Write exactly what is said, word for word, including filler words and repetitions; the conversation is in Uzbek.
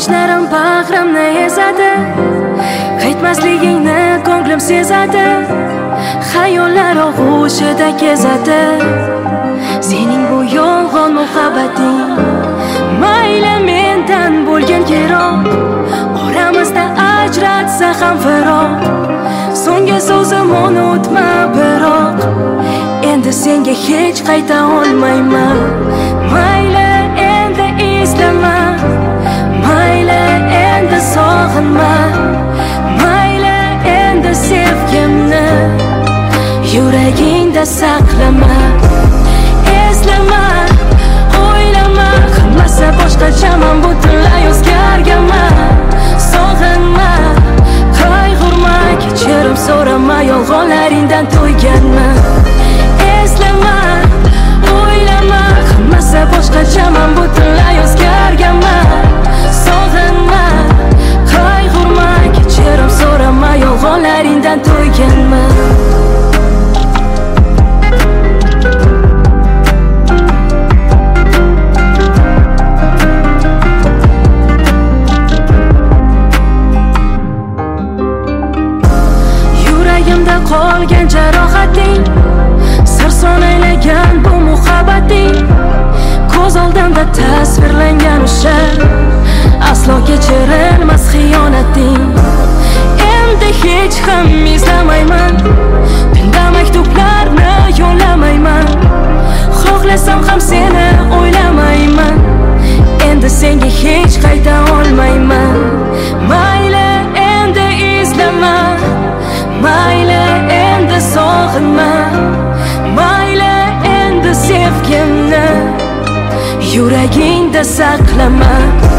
Quvonachlarim bag'rimni ezadi, qaytmasligingni ko'nglim sezadi, xayollar og'ushida kezadi. Sening bu yolg'on muhabbating mayli mendan bo'lgan keroq, oramizda ajratsa ham firoq. So'nggi so'zim unutma biroq, endi senga hech qayta olmayman. Mayli endi eslama, mayli endi sog'inma, mayli endi sevgimni yuragingda saqlama. Eslama, o'ylama, hammasi boshqachaman, butunlay o'zgarganman. Sog'inma, qayg'urma, kechirim so'rama, yolg'onlaringdan to'yganman. Eslama, o'ylama, hammasi boshqachaman, butunlay o'zgarganman. Sog'inma, qayg'urma, kechirim so'rama, yolg'onlaringdan to'yganman. Qolgan jarohating, sarson aylagan bu muhabbating, ko'z oldimda tasvirlangan o'sha aslo kechirilmas xiyonating. Endi hech ham izlamayman, tunda maktublarni yo'llamayman, xohlasam ham seni o'ylamayman. Endi senga hech qayta olmayman. Mayli endi izlama, mayli endi sog'inma, mayli endi sevgimni yuragingda saqlama.